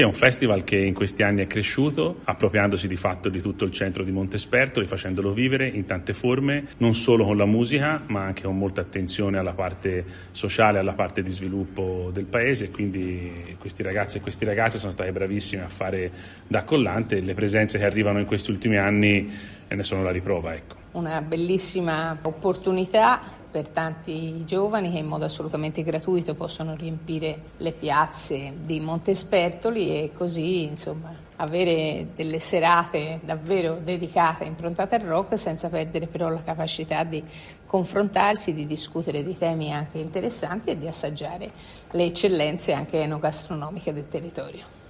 È un festival che in questi anni è cresciuto, appropriandosi di fatto di tutto il centro di Montespertoli, facendolo vivere in tante forme, non solo con la musica, ma anche con molta attenzione alla parte sociale, alla parte di sviluppo del paese. Quindi questi ragazzi e queste ragazze sono stati bravissimi a fare da collante, e le presenze che arrivano in questi ultimi anni ne sono la riprova, ecco. Una bellissima opportunità per tanti giovani che in modo assolutamente gratuito possono riempire le piazze di Montespertoli e così avere delle serate davvero dedicate, improntate al rock, senza perdere però la capacità di confrontarsi, di discutere di temi anche interessanti e di assaggiare le eccellenze anche enogastronomiche del territorio.